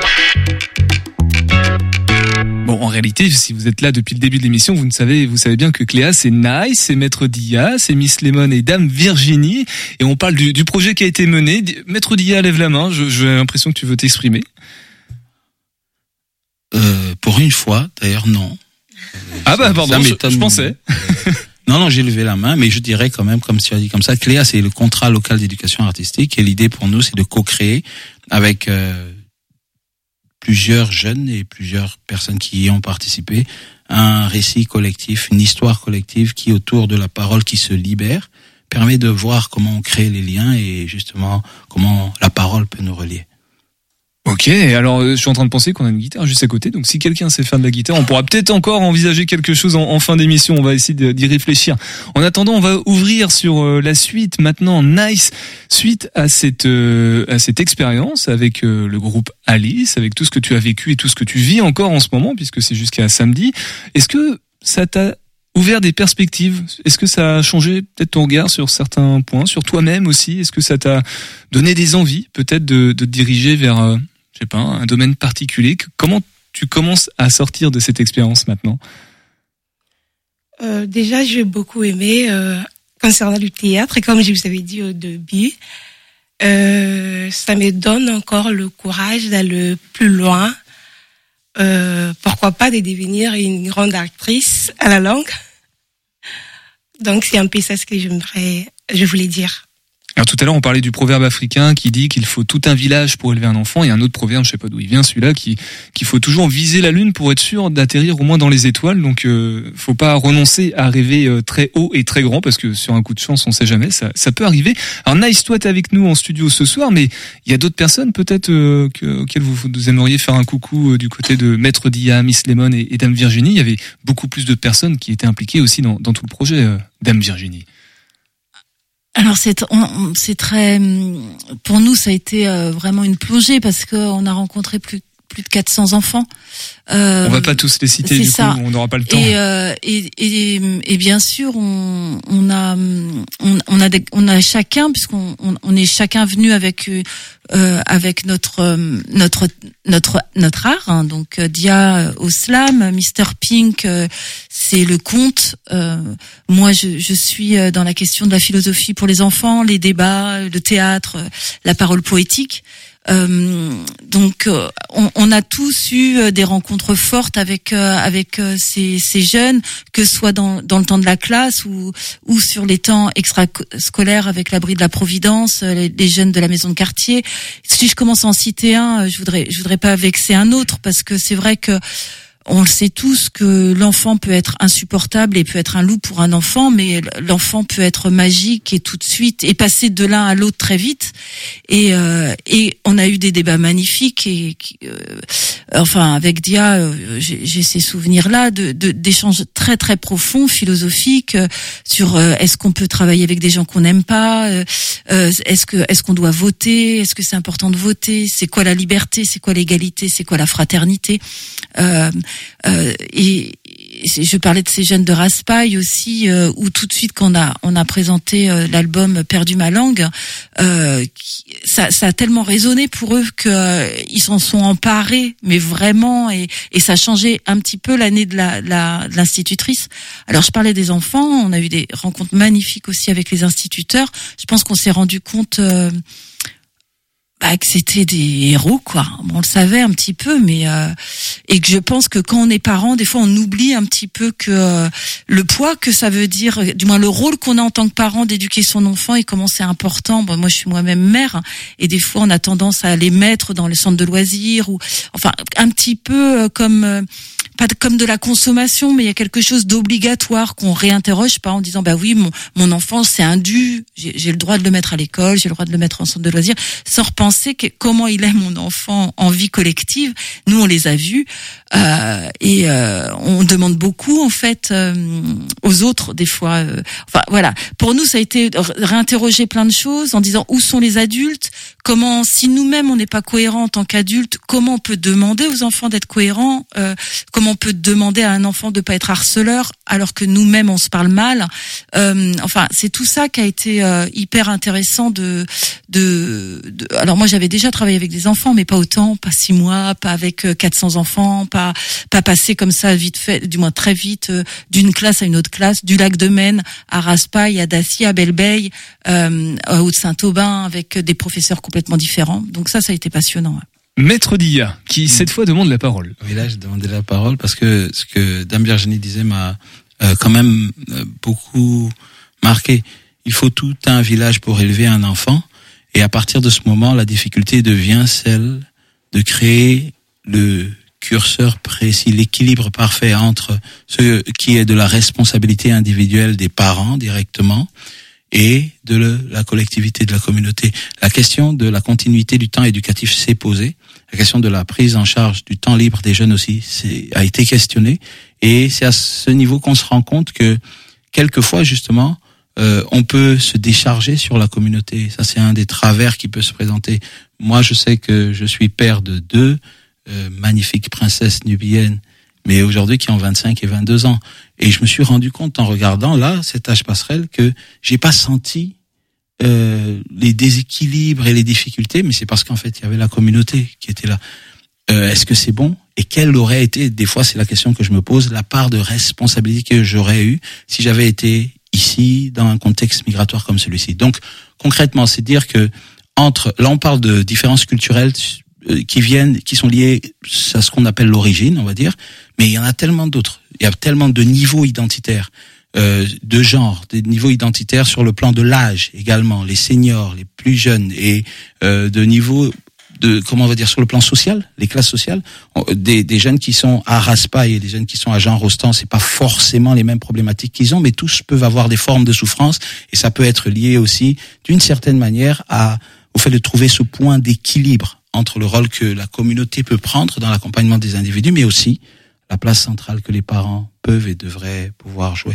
Speaker 5: Bon, en réalité, si vous êtes là depuis le début de l'émission, vous ne savez, vous savez bien que Cléa, c'est Nice, c'est Maître Dia, c'est Miss Lemon et Dame Virginie. Et on parle du, du projet qui a été mené. Maître Dia, lève la main. Je, j'ai l'impression que tu veux t'exprimer.
Speaker 8: Euh, pour une fois, d'ailleurs, non.
Speaker 5: Ah bah pardon, je, je pensais.
Speaker 8: Non, non, j'ai levé la main, mais je dirais quand même, comme tu as dit comme ça, Cléa, c'est le contrat local d'éducation artistique, et l'idée pour nous, c'est de co-créer avec euh, plusieurs jeunes et plusieurs personnes qui y ont participé, un récit collectif, une histoire collective qui, autour de la parole qui se libère, permet de voir comment on crée les liens et justement comment la parole peut nous relier.
Speaker 5: Ok, alors je suis en train de penser qu'on a une guitare juste à côté, donc si quelqu'un sait faire de la guitare, on pourra peut-être encore envisager quelque chose en, en fin d'émission, on va essayer d'y réfléchir. En attendant, on va ouvrir sur euh, la suite maintenant, Nice, suite à cette euh, à cette expérience avec euh, le groupe Alice, avec tout ce que tu as vécu et tout ce que tu vis encore en ce moment, puisque c'est jusqu'à samedi. Est-ce que ça t'a ouvert des perspectives? Est-ce que ça a changé peut-être ton regard sur certains points, sur toi-même aussi? Est-ce que ça t'a donné des envies peut-être de, de te diriger vers... Euh, je sais pas, un domaine particulier? Comment tu commences à sortir de cette expérience maintenant?
Speaker 10: euh, Déjà, j'ai beaucoup aimé euh, concernant le théâtre, et comme je vous avais dit au début, euh, ça me donne encore le courage d'aller plus loin. Euh, pourquoi pas de devenir une grande actrice à la langue. Donc c'est un peu ça ce que j'aimerais, je voulais dire.
Speaker 5: Alors tout à l'heure, on parlait du proverbe africain qui dit qu'il faut tout un village pour élever un enfant. Il y a un autre proverbe, je sais pas d'où il vient, celui-là, qui qu'il faut toujours viser la lune pour être sûr d'atterrir au moins dans les étoiles. Donc, euh, faut pas renoncer à rêver euh, très haut et très grand, parce que sur un coup de chance, on sait jamais, ça, ça peut arriver. Alors Nice, toi, t'es avec nous en studio ce soir, mais il y a d'autres personnes peut-être euh, que, auxquelles vous, vous aimeriez faire un coucou euh, du côté de Maître Dia, Miss Lemon et, et Dame Virginie. Il y avait beaucoup plus de personnes qui étaient impliquées aussi dans, dans tout le projet, euh, Dame Virginie.
Speaker 9: Alors c'est on, on, c'est très pour nous ça a été euh, vraiment une plongée parce que on a rencontré plus plus de quatre cents enfants. Euh,
Speaker 5: on va pas tous les citer, du ça. coup, on n'aura pas le temps.
Speaker 9: Et, euh, et, et, et bien sûr, on, on a, on, on a, des, on a chacun, puisqu'on on, on est chacun venu avec, euh, avec notre, notre, notre, notre art. Hein, donc Dia au slam, Mister Pink, euh, c'est le conte. Euh, moi, je, je suis dans la question de la philosophie pour les enfants, les débats, le théâtre, la parole poétique. Euh, donc, euh, on, on a tous eu des rencontres fortes avec euh, avec euh, ces, ces jeunes, que ce soit dans dans le temps de la classe ou ou sur les temps extrascolaires avec l'abri de la Providence, les, les jeunes de la maison de quartier. Si je commence à en citer un, je voudrais je voudrais pas vexer un autre parce que c'est vrai que on le sait tous que l'enfant peut être insupportable et peut être un loup pour un enfant, mais l'enfant peut être magique et tout de suite et passer de l'un à l'autre très vite. Et euh, et on a eu des débats magnifiques et euh, enfin avec Dia, euh, j'ai, j'ai ces souvenirs-là de, de d'échanges très très profonds, philosophiques euh, sur euh, est-ce qu'on peut travailler avec des gens qu'on n'aime pas, euh, euh, est-ce que est-ce qu'on doit voter, est-ce que c'est important de voter, c'est quoi la liberté, c'est quoi l'égalité, c'est quoi la fraternité. Euh, Euh, et, et je parlais de ces jeunes de Raspail aussi, euh, où tout de suite quand on a on a présenté euh, l'album Perdu ma langue, euh, qui, ça, ça a tellement résonné pour eux que euh, ils s'en sont emparés, mais vraiment, et, et ça a changé un petit peu l'année de la, la de l'institutrice. Alors je parlais des enfants, on a eu des rencontres magnifiques aussi avec les instituteurs. Je pense qu'on s'est rendu compte. Euh, Bah, que c'était des héros, quoi. On le savait un petit peu, mais euh, et que je pense que quand on est parent, des fois, on oublie un petit peu que euh, le poids que ça veut dire, du moins le rôle qu'on a en tant que parent d'éduquer son enfant et comment c'est important. Bon, moi, je suis moi-même mère, et des fois, on a tendance à les mettre dans les centres de loisirs ou, enfin, un petit peu euh, comme euh, pas de, comme de la consommation, mais il y a quelque chose d'obligatoire qu'on réinterroge pas en disant bah oui, mon mon enfant c'est un dû, j'ai, j'ai le droit de le mettre à l'école, j'ai le droit de le mettre en centre de loisirs, sans repenser que, comment il est mon enfant en vie collective. Nous on les a vus euh, et euh, on demande beaucoup en fait euh, aux autres des fois. Euh, enfin voilà, pour nous ça a été réinterroger plein de choses en disant où sont les adultes, comment si nous-mêmes on n'est pas cohérents en tant qu'adultes, comment on peut demander aux enfants d'être cohérents, euh, comment on peut demander à un enfant de pas être harceleur alors que nous-mêmes on se parle mal. Euh, enfin, c'est tout ça qui a été euh, hyper intéressant de, de, de. Alors moi, j'avais déjà travaillé avec des enfants, mais pas autant, pas six mois, pas avec euh, quatre cents enfants, pas pas passer comme ça vite fait, du moins très vite, euh, d'une classe à une autre classe, du lac de Maine à Raspail, à Dacier, à Belleveille, euh, à Haute-Saint-Aubin, avec des professeurs complètement différents. Donc ça, ça a été passionnant. Ouais.
Speaker 5: Maître Dia, qui cette fois demande la parole.
Speaker 8: Oui, là, je demandais la parole parce que ce que Dame Virginie disait m'a euh, quand même euh, beaucoup marqué. Il faut tout un village pour élever un enfant, et à partir de ce moment, la difficulté devient celle de créer le curseur précis, l'équilibre parfait entre ce qui est de la responsabilité individuelle des parents directement et de le, la collectivité de la communauté. La question de la continuité du temps éducatif s'est posée. La question de la prise en charge du temps libre des jeunes aussi c'est, a été questionnée. Et c'est à ce niveau qu'on se rend compte que quelquefois, justement, euh, on peut se décharger sur la communauté. Ça, c'est un des travers qui peut se présenter. Moi, je sais que je suis père de deux euh, magnifiques princesses nubiennes, mais aujourd'hui qui ont vingt-cinq et vingt-deux ans. Et je me suis rendu compte en regardant là cet âge passerelle que j'ai pas senti euh, les déséquilibres et les difficultés, mais c'est parce qu'en fait il y avait la communauté qui était là. Euh, est-ce que c'est bon? Et quelle aurait été, des fois c'est la question que je me pose, la part de responsabilité que j'aurais eue si j'avais été ici dans un contexte migratoire comme celui-ci. Donc concrètement, c'est dire que entre, là on parle de différences culturelles qui viennent, qui sont liées à ce qu'on appelle l'origine, on va dire, mais il y en a tellement d'autres. Il y a tellement de niveaux identitaires, euh, de genre, des niveaux identitaires sur le plan de l'âge également, les seniors, les plus jeunes, et euh, de niveaux de, comment on va dire, sur le plan social, les classes sociales, des, des jeunes qui sont à Raspail et des jeunes qui sont à Jean Rostand, c'est pas forcément les mêmes problématiques qu'ils ont, mais tous peuvent avoir des formes de souffrance, et ça peut être lié aussi, d'une certaine manière, à, au fait de trouver ce point d'équilibre entre le rôle que la communauté peut prendre dans l'accompagnement des individus, mais aussi la place centrale que les parents peuvent et devraient pouvoir jouer.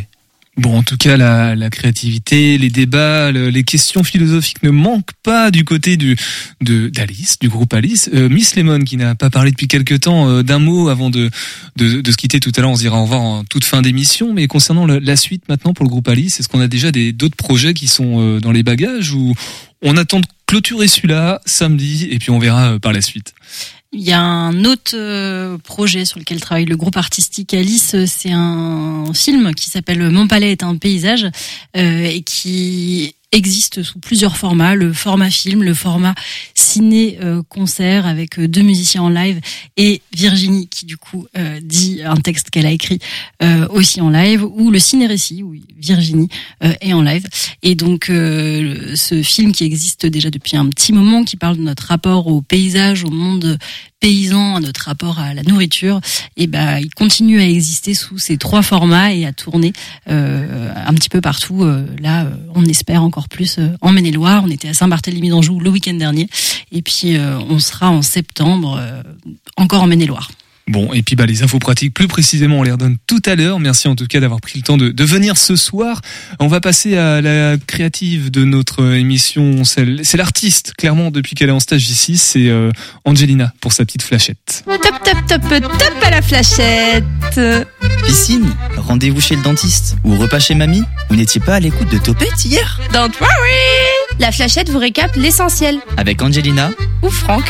Speaker 5: Bon, en tout cas, la, la créativité, les débats, le, les questions philosophiques ne manquent pas du côté du de d'Alice, du groupe Alice. Euh, Miss Lemon, qui n'a pas parlé depuis quelque temps, euh, d'un mot avant de, de de se quitter tout à l'heure. On se dira au revoir en toute fin d'émission. Mais concernant le, la suite maintenant pour le groupe Alice, est-ce qu'on a déjà des d'autres projets qui sont euh, dans les bagages, ou on attend de clôturer celui-là samedi et puis on verra euh, par la suite?
Speaker 11: Il y a un autre euh, projet sur lequel travaille le groupe artistique Alice. C'est un film qui s'appelle Mon palais est un paysage euh, et qui existe sous plusieurs formats, le format film, le format ciné-concert euh, avec euh, deux musiciens en live et Virginie qui du coup euh, dit un texte qu'elle a écrit euh, aussi en live, ou le ciné-récit où Virginie euh, est en live. Et donc euh, ce film qui existe déjà depuis un petit moment, qui parle de notre rapport au paysage, au monde paysan, à notre rapport à la nourriture, et ben il continue à exister sous ces trois formats et à tourner euh, un petit peu partout. Euh, là, euh, on espère encore plus euh, en Maine-et-Loire. On était à Saint-Barthélemy d'Anjou le week-end dernier, et puis euh, on sera en septembre euh, encore en Maine-et-Loire.
Speaker 5: Bon, et puis bah les infos pratiques, plus précisément, on les redonne tout à l'heure. Merci en tout cas d'avoir pris le temps de, de venir ce soir. On va passer à la créative de notre émission. C'est, c'est l'artiste, clairement, depuis qu'elle est en stage ici. C'est euh, Angelina pour sa petite flashette.
Speaker 15: Top, top, top, top à la flashette.
Speaker 16: Piscine, rendez-vous chez le dentiste ou repas chez mamie. Vous n'étiez pas à l'écoute de Topette hier?
Speaker 15: Don't worry. La flashette vous récap l'essentiel.
Speaker 16: Avec Angelina
Speaker 15: ou Franck.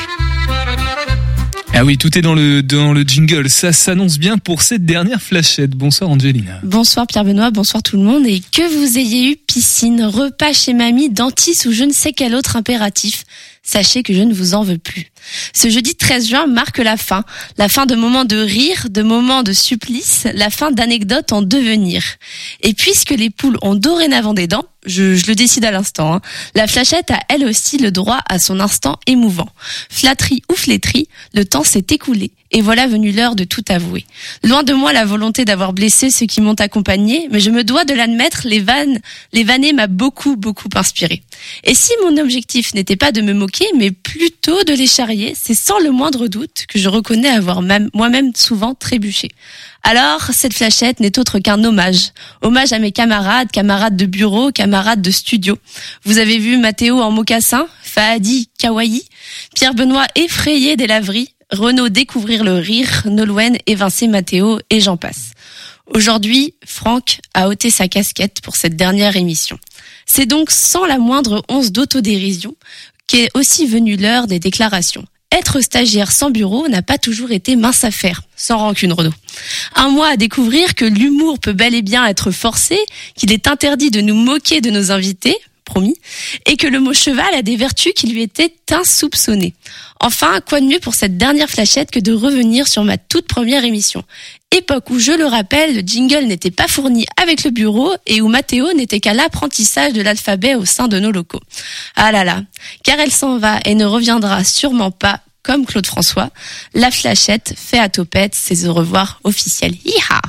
Speaker 5: Ah oui, tout est dans le dans le jingle. Ça s'annonce bien pour cette dernière flashette. Bonsoir Angelina.
Speaker 15: Bonsoir Pierre-Benoît, bonsoir tout le monde. Et que vous ayez eu piscine, repas chez mamie, dentiste ou je ne sais quel autre impératif, sachez que je ne vous en veux plus. Ce jeudi treize juin marque la fin. La fin de moments de rire, de moments de supplice, la fin d'anecdotes en devenir. Et puisque les poules ont dorénavant des dents, je, je le décide à l'instant, hein, la flashette a elle aussi le droit à son instant émouvant. Flatterie ou flétrie, le temps s'est écoulé. Et voilà venue l'heure de tout avouer. Loin de moi la volonté d'avoir blessé ceux qui m'ont accompagné, mais je me dois de l'admettre, les vannes, les vannées m'a beaucoup, beaucoup inspiré. Et si mon objectif n'était pas de me moquer, mais plutôt de les charrier, c'est sans le moindre doute que je reconnais avoir même, moi-même souvent trébuché. Alors, cette flashette n'est autre qu'un hommage. Hommage à mes camarades, camarades de bureau, camarades de studio. Vous avez vu Mathéo en mocassin, Fahadi kawaii, Pierre-Benoît effrayé des laveries, Renaud découvrir le rire, Nolwenn évincer Mathéo et j'en passe. Aujourd'hui, Franck a ôté sa casquette pour cette dernière émission. C'est donc sans la moindre once d'autodérision qu'est aussi venue l'heure des déclarations. Être stagiaire sans bureau n'a pas toujours été mince affaire, sans rancune Renaud. Un mois à découvrir que l'humour peut bel et bien être forcé, qu'il est interdit de nous moquer de nos invités, promis, et que le mot cheval a des vertus qui lui étaient insoupçonnées. Enfin, quoi de mieux pour cette dernière flashette que de revenir sur ma toute première émission. Époque où, je le rappelle, le jingle n'était pas fourni avec le bureau et où Mathéo n'était qu'à l'apprentissage de l'alphabet au sein de nos locaux. Ah là là, car elle s'en va et ne reviendra sûrement pas comme Claude François. La flashette fait à Topette ses au revoir officiels. Hi-ha!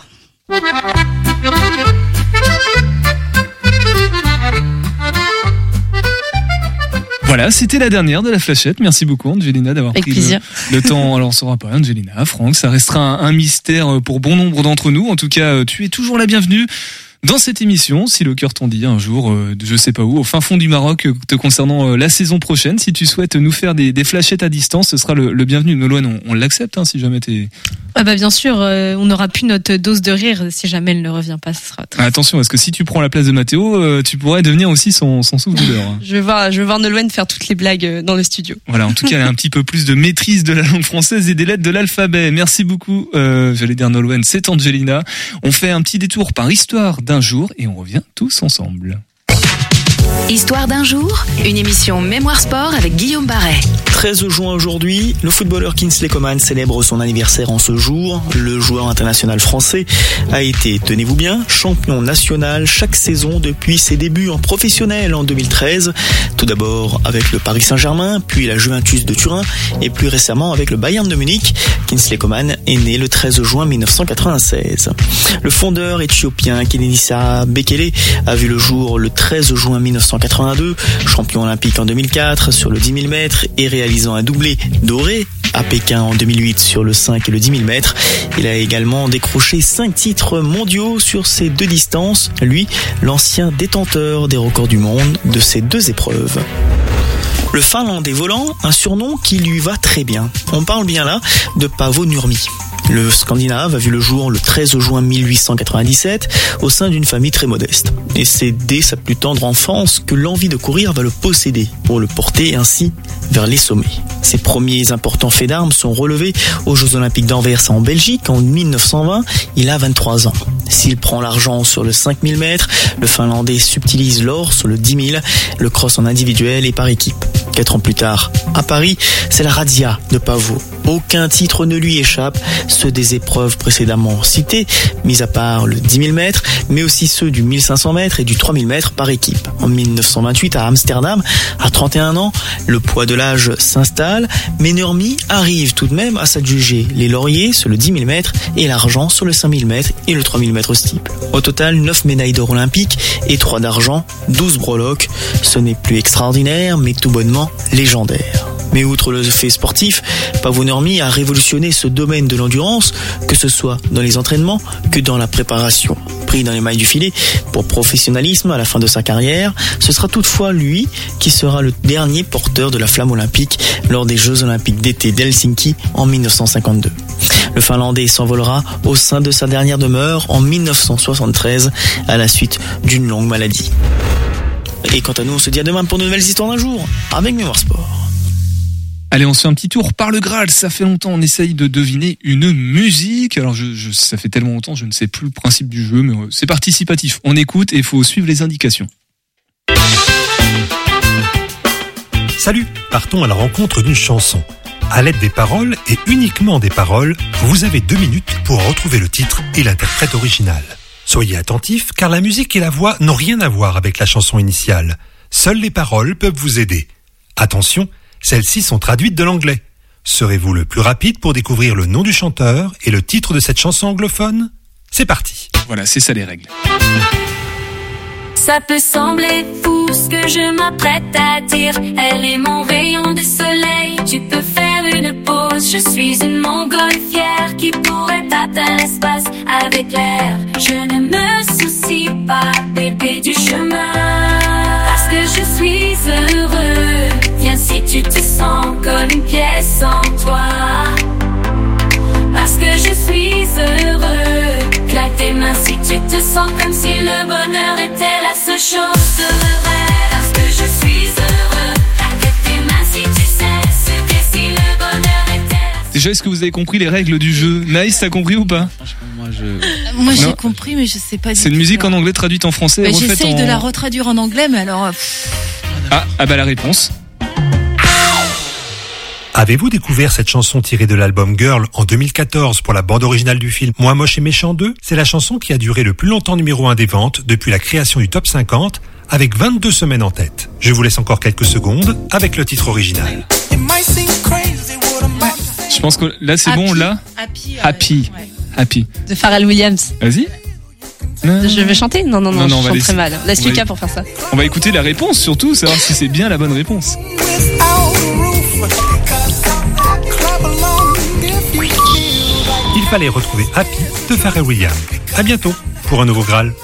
Speaker 5: Voilà, c'était la dernière de la flashette. Merci beaucoup Angelina d'avoir
Speaker 15: Avec
Speaker 5: pris
Speaker 15: plaisir.
Speaker 5: le, le temps. Alors on saura pas, Angelina, Franck, ça restera un, un mystère pour bon nombre d'entre nous. En tout cas, tu es toujours la bienvenue dans cette émission, si le cœur t'en dit un jour, euh, je sais pas où, au fin fond du Maroc, euh, te concernant euh, la saison prochaine. Si tu souhaites nous faire des, des flashettes à distance, ce sera le, le bienvenu. Nolwenn, on, on l'accepte hein, si jamais t'es...
Speaker 6: Ah bah bien sûr, euh, on n'aura plus notre dose de rire si jamais elle ne revient pas. Ce sera très...
Speaker 5: Attention, parce que si tu prends la place de Mathéo, euh, tu pourrais devenir aussi son, son souffle-douleur. Hein.
Speaker 6: Je vais voir, je vais voir Nolwenn faire toutes les blagues euh, dans le studio.
Speaker 5: Voilà, en tout cas, elle a un petit peu plus de maîtrise de la langue française et des lettres de l'alphabet. Merci beaucoup, euh, j'allais dire Nolwenn, c'est Angelina. On fait un petit détour par Histoire d'un jour et on revient tous ensemble.
Speaker 17: Histoire d'un jour, une émission Mémoire Sport avec Guillaume Barret.
Speaker 18: treize juin aujourd'hui, le footballeur Kingsley Coman célèbre son anniversaire en ce jour. Le joueur international français a été, tenez-vous bien, champion national chaque saison depuis ses débuts en professionnel en deux mille treize. Tout d'abord avec le Paris Saint-Germain, puis la Juventus de Turin et plus récemment avec le Bayern de Munich. Kingsley Coman est né le treize juin mille neuf cent quatre-vingt-seize. Le fondeur éthiopien Kenenisa Bekele a vu le jour le treize juin mille neuf cent quatre-vingt-deux, champion olympique en deux mille quatre sur le dix mille mètres et réalisant un doublé doré à Pékin en deux mille huit sur le cinq et le dix mille mètres. Il a également décroché cinq titres mondiaux sur ces deux distances, lui, l'ancien détenteur des records du monde de ces deux épreuves. Le Finlandais volant, un surnom qui lui va très bien. On parle bien là de Paavo Nurmi. Le Scandinave a vu le jour le treize juin mille huit cent quatre-vingt-dix-sept au sein d'une famille très modeste. Et c'est dès sa plus tendre enfance que l'envie de courir va le posséder pour le porter ainsi vers les sommets. Ses premiers importants faits d'armes sont relevés aux Jeux Olympiques d'Anvers en Belgique en mille neuf cent vingt. Il a vingt-trois ans. S'il prend l'argent sur le cinq mille mètres, le Finlandais subtilise l'or sur le dix mille, le cross en individuel et par équipe. Quatre ans plus tard, à Paris, c'est la razzia de Paavo. Aucun titre ne lui échappe, ceux des épreuves précédemment citées, mis à part le dix mille mètres, mais aussi ceux du mille cinq cents mètres et du trois mille mètres par équipe. En mille neuf cent vingt-huit, à Amsterdam, à trente et un ans, le poids de l'âge s'installe, mais Nurmi arrive tout de même à s'adjuger les lauriers sur le dix mille mètres et l'argent sur le cinq mille mètres et le trois mille mètres steeple. Au total, neuf médailles d'or olympiques et trois d'argent, douze breloques. Ce n'est plus extraordinaire, mais tout bonnement légendaire. Mais outre le fait sportif, Paavo Nurmi a révolutionné ce domaine de l'endurance, que ce soit dans les entraînements que dans la préparation. Pris dans les mailles du filet pour professionnalisme à la fin de sa carrière, ce sera toutefois lui qui sera le dernier porteur de la flamme olympique lors des Jeux Olympiques d'été d'Helsinki en mille neuf cent cinquante-deux. Le Finlandais s'envolera au sein de sa dernière demeure en mille neuf cent soixante-treize à la suite d'une longue maladie. Et quant à nous, on se dit à demain pour de nouvelles histoires d'un jour avec Mémoire Sport.
Speaker 5: Allez, on se fait un petit tour par le Graal. Ça fait longtemps, on essaye de deviner une musique. Alors, je, je, ça fait tellement longtemps, je ne sais plus le principe du jeu, mais c'est participatif. On écoute et il faut suivre les indications.
Speaker 13: Salut, partons à la rencontre d'une chanson. À l'aide des paroles et uniquement des paroles, vous avez deux minutes pour retrouver le titre et l'interprète original. Soyez attentifs, car la musique et la voix n'ont rien à voir avec la chanson initiale. Seules les paroles peuvent vous aider. Attention, celles-ci sont traduites de l'anglais. Serez-vous le plus rapide pour découvrir le nom du chanteur et le titre de cette chanson anglophone ? C'est parti.
Speaker 5: Voilà, c'est ça les règles.
Speaker 19: Ça peut sembler fou ce que je m'apprête à dire. Elle est mon rayon de soleil, tu peux faire une pause. Je suis une montgolfière qui pourrait atteindre l'espace avec l'air. Je ne me soucie pas, bébé, du chemin. Parce que je suis heureux. Viens si tu te sens comme une pièce en toi. Parce que je suis heureux. Claque tes mains si tu te sens comme si le bonheur était la seule chose de rêve. Parce que je suis heureux. Claque tes mains si tu sais ce que si le bonheur était la...
Speaker 5: Déjà, est-ce que vous avez compris les règles du jeu ? Nice, t'as compris ou pas ?
Speaker 8: Moi, je...
Speaker 9: Moi j'ai
Speaker 5: Non.
Speaker 9: compris, mais je sais pas du
Speaker 5: C'est une
Speaker 9: tout.
Speaker 5: musique en anglais traduite en français.
Speaker 9: Bah,
Speaker 5: refaite
Speaker 9: j'essaye
Speaker 5: en...
Speaker 9: de la retraduire en anglais, mais alors. pff,
Speaker 5: Ah, ah bah la réponse.
Speaker 13: Avez-vous découvert cette chanson tirée de l'album Girl en deux mille quatorze pour la bande originale du film Moi moche et méchant deux ? C'est la chanson qui a duré le plus longtemps numéro un des ventes depuis la création du top cinquante, avec vingt-deux semaines en tête. Je vous laisse encore quelques secondes avec le titre original.
Speaker 5: Je pense que là c'est
Speaker 6: Happy.
Speaker 5: bon, là.
Speaker 6: Happy. euh,
Speaker 5: Happy.
Speaker 6: ouais.
Speaker 5: Happy.
Speaker 15: De Pharrell Williams.
Speaker 5: Vas-y.
Speaker 15: Je vais chanter ? Non, non, non,
Speaker 5: Non, non, on
Speaker 15: je
Speaker 5: va
Speaker 15: chante
Speaker 5: laisser-
Speaker 15: très mal. Laisse
Speaker 5: on va
Speaker 15: Lucas
Speaker 5: y-
Speaker 15: pour faire ça.
Speaker 5: On va écouter la réponse surtout, savoir si c'est bien la bonne réponse.
Speaker 13: Il fallait retrouver Happy de Pharrell Williams. À bientôt pour un nouveau Graal.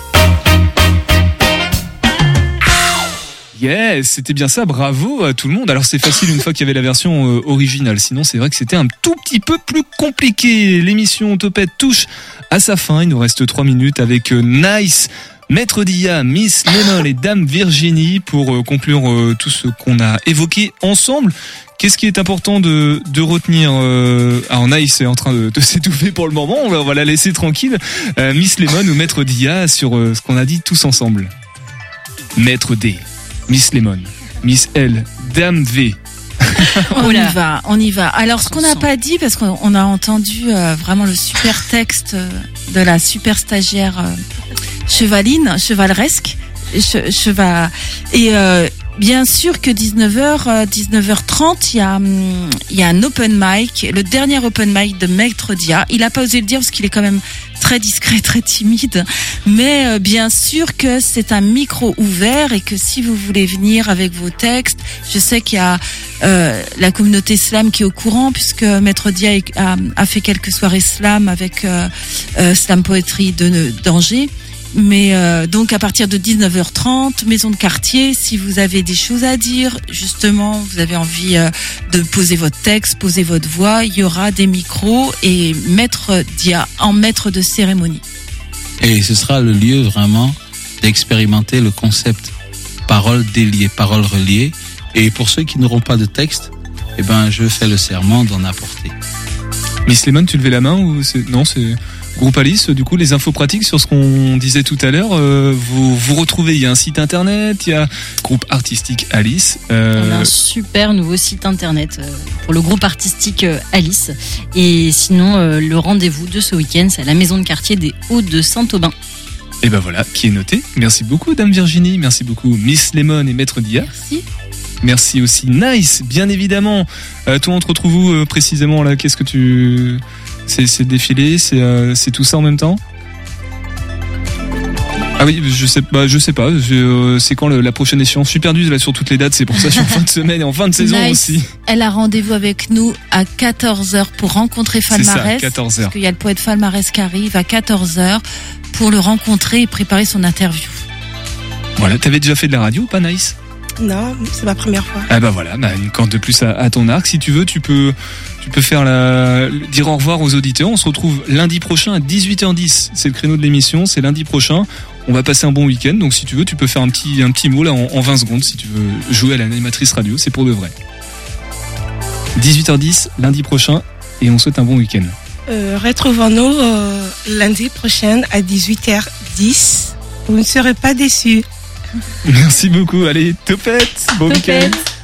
Speaker 5: Yes, c'était bien ça, bravo à tout le monde. Alors c'est facile une fois qu'il y avait la version euh, originale, sinon c'est vrai que c'était un tout petit peu plus compliqué. L'émission Topette touche à sa fin, il nous reste trois minutes avec euh, Nice, Maître Dia, Miss Lemon et Dame Virginie pour euh, conclure euh, tout ce qu'on a évoqué ensemble. Qu'est-ce qui est important de, de retenir euh, alors Nice est en train de, de s'étouffer pour le moment, on va, on va la laisser tranquille. Euh, Miss Lemon ou Maître Dia sur euh, ce qu'on a dit tous ensemble. Maître D, Miss Lemon, Miss L, Dame V.
Speaker 9: On y va, on y va. Alors, ce qu'on n'a pas dit, parce qu'on on a entendu euh, vraiment le super texte euh, de la super stagiaire euh, chevaline, chevaleresque, che, cheva, et euh, Bien sûr que dix-neuf heures, dix-neuf heures trente, il y a, hum, il y a un open mic, le dernier open mic de Maître Dia. Il a pas osé le dire parce qu'il est quand même très discret, très timide. Mais euh, bien sûr que c'est un micro ouvert et que si vous voulez venir avec vos textes, je sais qu'il y a euh, la communauté slam qui est au courant puisque Maître Dia a, a fait quelques soirées slam avec euh, euh, Slam Poetry de d'Angers. Mais euh, donc à partir de dix-neuf heures trente, maison de quartier, si vous avez des choses à dire, justement, vous avez envie euh, de poser votre texte, poser votre voix, il y aura des micros et Maître Dia en maître de cérémonie.
Speaker 8: Et ce sera le lieu vraiment d'expérimenter le concept parole déliée, parole reliée. Et pour ceux qui n'auront pas de texte, eh ben je fais le serment d'en apporter.
Speaker 5: Miss Lemon, tu levais la main ou c'est non c'est Groupe Alice, du coup, les infos pratiques sur ce qu'on disait tout à l'heure, euh, vous vous retrouvez, il y a un site internet, il y a groupe artistique Alice. Euh...
Speaker 11: On a un super nouveau site internet euh, pour le groupe artistique euh, Alice. Et sinon, euh, le rendez-vous de ce week-end, c'est à la maison de quartier des Hauts de Saint-Aubin.
Speaker 5: Et ben voilà, qui est noté. Merci beaucoup, Dame Virginie. Merci beaucoup, Miss Lemon et Maître Dia.
Speaker 9: Merci.
Speaker 5: Merci aussi, Nice, bien évidemment. Euh, toi, on te retrouve où euh, précisément là? Qu'est-ce que tu... C'est, c'est défilé, c'est, euh, c'est tout ça en même temps? Ah oui, je sais, bah, je sais pas. Je, euh, c'est quand le, la prochaine échéance? Je suis perdu là sur toutes les dates, c'est pour ça que je suis en fin de semaine et en fin de saison
Speaker 9: Nice.
Speaker 5: aussi.
Speaker 9: Elle a rendez-vous avec nous à quatorze heures pour rencontrer Falmarès.
Speaker 5: C'est ça, quatorze heures.
Speaker 9: Parce qu'il y a le poète Falmarès qui arrive à quatorze heures pour le rencontrer et préparer son interview.
Speaker 5: Voilà, t'avais déjà fait de la radio ou pas, Nice?
Speaker 10: Non, c'est ma première fois.
Speaker 5: Ah bah voilà, bah une corde de plus à, à ton arc. Si tu veux, tu peux, tu peux faire la, dire au revoir aux auditeurs. On se retrouve lundi prochain à dix-huit heures dix. C'est le créneau de l'émission, c'est lundi prochain. On va passer un bon week-end. Donc si tu veux, tu peux faire un petit, un petit mot là en, en vingt secondes si tu veux jouer à l'animatrice radio. C'est pour de vrai. dix-huit heures dix, lundi prochain. Et on souhaite un bon week-end.
Speaker 10: Euh, retrouvons-nous euh, lundi prochain à dix-huit heures dix. Vous ne serez pas déçus.
Speaker 5: Merci beaucoup. Allez, topette. Bon
Speaker 10: Topette.
Speaker 5: week-end.